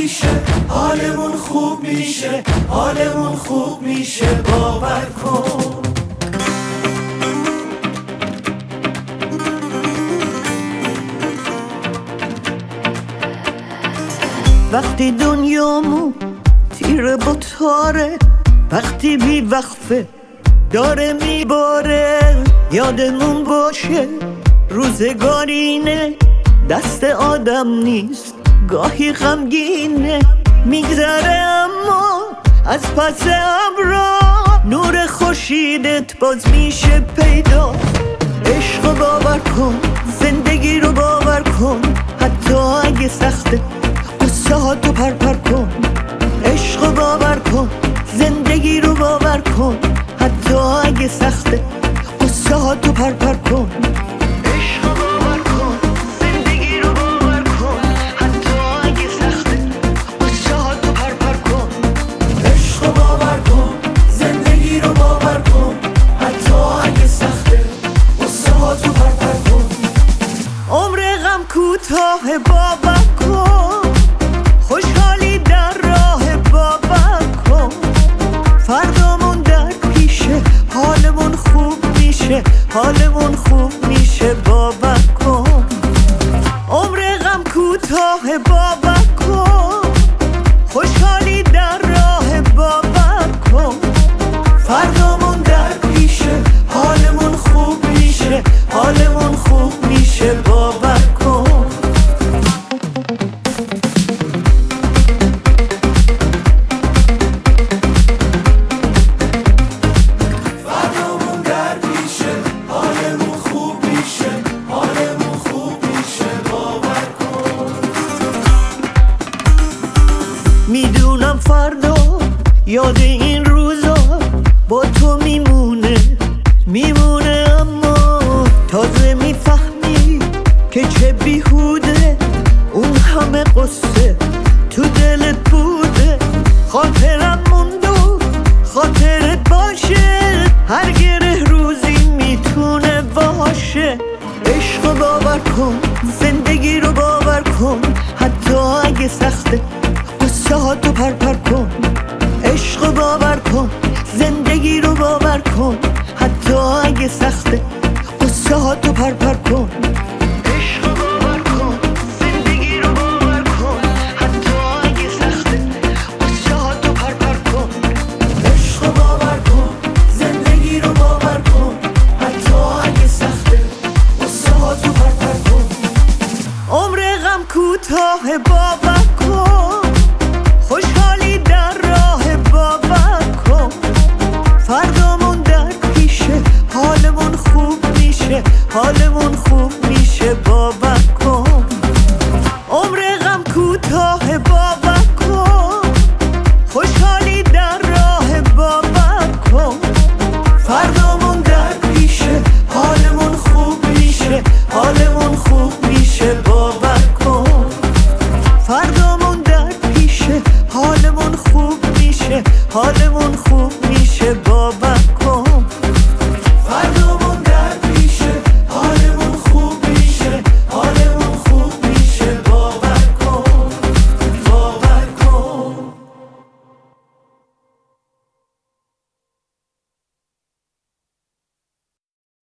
پیشه، حالمون خوب میشه، حالمون خوب میشه، باور کن. وقتی دنیامو تیره با تاره، وقتی بی وقفه داره میباره، یادمون باشه روزگارینه، دست آدم نیست گاهی غمگینه، میگذره اما از پس ابرا نور خورشیدت باز میشه پیدا. عشق رو باور کن، زندگی رو باور کن، حتی اگه سخته قصه ها تو پرپر کن. عشق رو باور کن، زندگی رو باور کن، حتی اگه سخته قصه ها تو پرپر کن. عشق رو باور کن، زندگی رو باور کن، حتی اگه سخته قصه ها تو پرپر کن. عشق رو باور کن، زندگی رو باور کن، حتی اگه سخته قصه ها تو پرپر کن. عمر غم کوتاه باور کن، خوشحالی در راه باور کن، فردامون در پیشه، حالمون خوب میشه، حالمون خوب میشه، باور کن. عمر غم کوتاه باور کن، خوشحالی در راه باور کن، فردامون در پیشه، حالمون خوب میشه، حالمون خوب میشه، باور کن. فردامون در پیشه، حالمون خوب میشه، حالمون خوب میشه، باور کن. میدونم فردا یاد این روزا با تو میمونه، اما تازه میفهمی که چه بیهوده اون همه قصه تو دلت بوده. خاطرم موند و خاطرت باشه، هر گره روزی میتونه باشه. عشق رو باور کن، زندگی رو باور کن، حتی اگه سخته قصه ها تو پرپر کن. عشق رو باور کن، زندگی رو باور کن، حتی اگه سخته قصه ها تو پرپر کن. عشق رو باور کن، زندگی رو باور کن، حتی اگه سخته قصه ها تو پرپر کن. عشق رو باور کن، زندگی رو باور کن، حتی اگه سخته قصه ها تو پرپر کن. عمر غم کوتاه باور کن، خوشحالی در راه باور کن، فردامون در پیشه، حالمون خوب میشه، حالمون